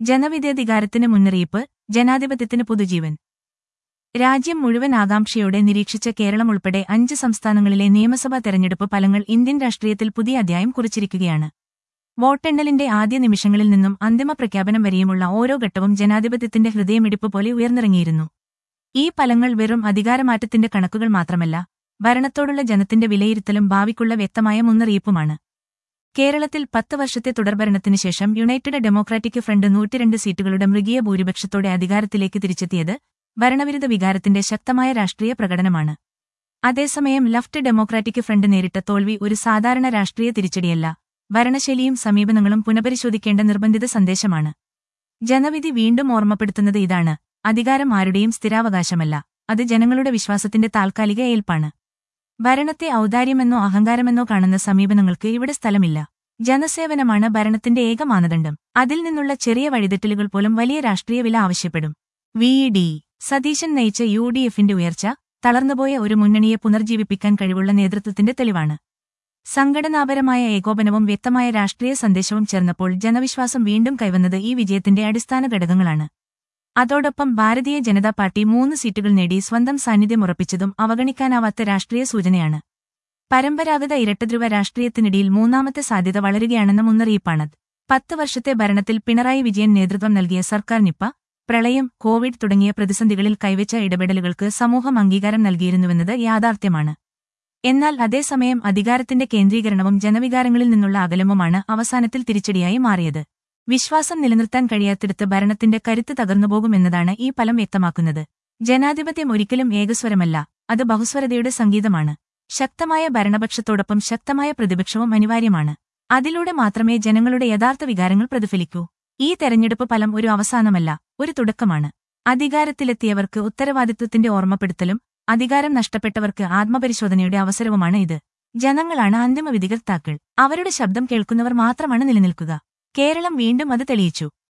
ജനവിധേയധികാരത്തിന് മുന്നറിയിപ്പ്, ജനാധിപത്യത്തിന് പുതുജീവൻ. രാജ്യം മുഴുവൻ ആകാംക്ഷയോടെ നിരീക്ഷിച്ച കേരളം ഉൾപ്പെടെ 5 സംസ്ഥാനങ്ങളിലെ നിയമസഭാ തെരഞ്ഞെടുപ്പ് ഫലങ്ങൾ ഇന്ത്യൻ രാഷ്ട്രീയത്തിൽ പുതിയ അധ്യായം കുറിച്ചിരിക്കുകയാണ്. വോട്ടെണ്ണലിന്റെ ആദ്യ നിമിഷങ്ങളിൽ നിന്നും അന്തിമ പ്രഖ്യാപനം വരെയുമുള്ള ഓരോ ഘട്ടവും ജനാധിപത്യത്തിന്റെ ഹൃദയമിടിപ്പ് പോലെ ഉയർന്നിറങ്ങിയിരുന്നു. ഈ ഫലങ്ങൾ വെറും അധികാരമാറ്റത്തിന്റെ കണക്കുകൾ മാത്രമല്ല, ഭരണത്തോടുള്ള ജനത്തിന്റെ വിലയിരുത്തലും ഭാവിക്കുള്ള വ്യക്തമായ മുന്നറിയിപ്പുമാണ്. കേരളത്തിൽ 10 വർഷത്തെ തുടർഭരണത്തിനു ശേഷം യുണൈറ്റഡ് ഡെമോക്രാറ്റിക് ഫ്രണ്ട് 102 സീറ്റുകളുടെ മൃഗീയ ഭൂരിപക്ഷത്തോടെ അധികാരത്തിലേക്ക് തിരിച്ചെത്തിയത് ഭരണവിരുദ്ധ വികാരത്തിന്റെ ശക്തമായ രാഷ്ട്രീയ പ്രകടനമാണ്. അതേസമയം ലെഫ്റ്റ് ഡെമോക്രാറ്റിക് ഫ്രണ്ട് നേരിട്ട തോൽവി ഒരു സാധാരണ രാഷ്ട്രീയ തിരിച്ചടിയല്ല, ഭരണശൈലിയും സമീപനങ്ങളും പുനഃപരിശോധിക്കേണ്ട നിർബന്ധിത സന്ദേശമാണ്. ജനവിധി വീണ്ടും ഓർമ്മപ്പെടുത്തുന്നത് ഇതാണ്: അധികാരം ആരുടെയും സ്ഥിരാവകാശമല്ല, അത് ജനങ്ങളുടെ വിശ്വാസത്തിന്റെ താൽക്കാലിക ഏൽപ്പാണ്. ഭരണത്തെ ഔദാര്യമെന്നോ അഹങ്കാരമെന്നോ കാണുന്ന സമീപനങ്ങൾക്ക് ഇവിടെ സ്ഥലമില്ല. ജനസേവനമാണ് ഭരണത്തിന്റെ ഏക മാനദണ്ഡം. അതിൽ നിന്നുള്ള ചെറിയ വഴിതെറ്റലുകൾ പോലും വലിയ രാഷ്ട്രീയ വില ആവശ്യപ്പെടും. വി.ഡി. സതീശൻ നയിച്ച യു.ഡി.എഫിന്റെ ഉയർച്ച, തളർന്നുപോയ ഒരു മുന്നണിയെ പുനർജീവിപ്പിക്കാൻ കഴിവുള്ള നേതൃത്വത്തിന്റെ തെളിവാണ്. സംഘടനാപരമായ ഏകോപനവും വ്യക്തമായ രാഷ്ട്രീയ സന്ദേശവും ചേർന്നപ്പോൾ ജനവിശ്വാസം വീണ്ടും കൈവന്നത് ഈ വിജയത്തിന്റെ അടിസ്ഥാന ഘടകങ്ങളാണ്. അതോടൊപ്പം ഭാരതീയ ജനതാ പാർട്ടി 3 സീറ്റുകൾ നേടി സ്വന്തം സാന്നിധ്യം ഉറപ്പിച്ചതും അവഗണിക്കാനാവാത്ത രാഷ്ട്രീയ സൂചനയാണ്. പരമ്പരാഗത ഇരട്ടധ്രുവ രാഷ്ട്രീയത്തിനിടയിൽ മൂന്നാമത്തെ സാധ്യത വളരുകയാണെന്ന മുന്നറിയിപ്പാണത്. 10 വർഷത്തെ ഭരണത്തിൽ പിണറായി വിജയൻ നേതൃത്വം നൽകിയ സർക്കാർ നിപ്പ, പ്രളയം, കോവിഡ് തുടങ്ങിയ പ്രതിസന്ധികളിൽ കൈവച്ച ഇടപെടലുകൾക്ക് സമൂഹം അംഗീകാരം നൽകിയിരുന്നുവെന്നത് യാഥാർത്ഥ്യമാണ്. എന്നാൽ അതേസമയം അധികാരത്തിന്റെ കേന്ദ്രീകരണവും ജനവികാരങ്ങളിൽ നിന്നുള്ള അകലവുമാണ് അവസാനത്തിൽ തിരിച്ചടിയായി മാറിയത്. വിശ്വാസം നിലനിർത്താൻ കഴിയാത്തിടത്ത് ഭരണത്തിന്റെ കരുത്ത് തകർന്നുപോകുമെന്നതാണ് ഈ ഫലം വ്യക്തമാക്കുന്നത്. ജനാധിപത്യം ഒരിക്കലും ഏകസ്വരമല്ല, അത് ബഹുസ്വരതയുടെ സംഗീതമാണ്. ശക്തമായ ഭരണപക്ഷത്തോടൊപ്പം ശക്തമായ പ്രതിപക്ഷവും അനിവാര്യമാണ്. അതിലൂടെ മാത്രമേ ജനങ്ങളുടെ യഥാർത്ഥ വികാരങ്ങൾ പ്രതിഫലിക്കൂ. ഈ തെരഞ്ഞെടുപ്പ് ഫലം ഒരു അവസാനമല്ല, ഒരു തുടക്കമാണ്. അധികാരത്തിലെത്തിയവർക്ക് ഉത്തരവാദിത്വത്തിന്റെ ഓർമ്മപ്പെടുത്തലും അധികാരം നഷ്ടപ്പെട്ടവർക്ക് ആത്മപരിശോധനയുടെ അവസരവുമാണ് ഇത്. ജനങ്ങളാണ് അന്തിമ വിധികർത്താക്കൾ. അവരുടെ ശബ്ദം കേൾക്കുന്നവർ മാത്രമാണ് നിലനിൽക്കുക. കേരളം വീണ്ടും അത് തെളിയിച്ചു.